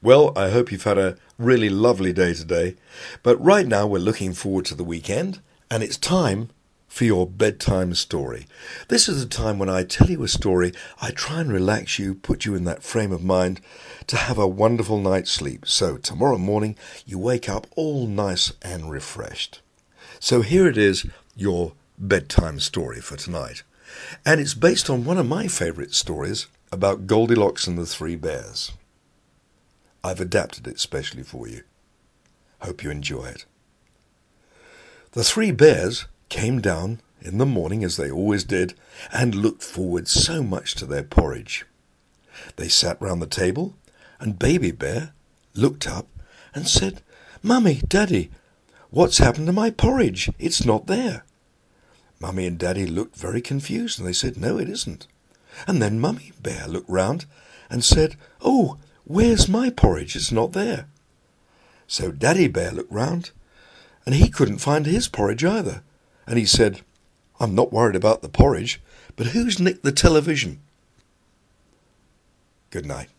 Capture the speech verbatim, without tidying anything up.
Well, I hope you've had a really lovely day today. But right now we're looking forward to the weekend, and it's time for your bedtime story. This is the time when I tell you a story. I try and relax you, put you in that frame of mind to have a wonderful night's sleep. So tomorrow morning you wake up all nice and refreshed. So here it is, your bedtime story for tonight. And it's based on one of my favourite stories about Goldilocks and the Three Bears. I've adapted it specially for you. Hope you enjoy it. The three bears came down in the morning, as they always did, and looked forward so much to their porridge. They sat round the table, and Baby Bear looked up and said, "Mummy, Daddy, what's happened to my porridge? It's not there." Mummy and Daddy looked very confused, and they said, "No, it isn't." And then Mummy Bear looked round and said, "Oh, where's my porridge? It's not there." So Daddy Bear looked round, and he couldn't find his porridge either. And he said, "I'm not worried about the porridge, but who's nicked the television?" Good night.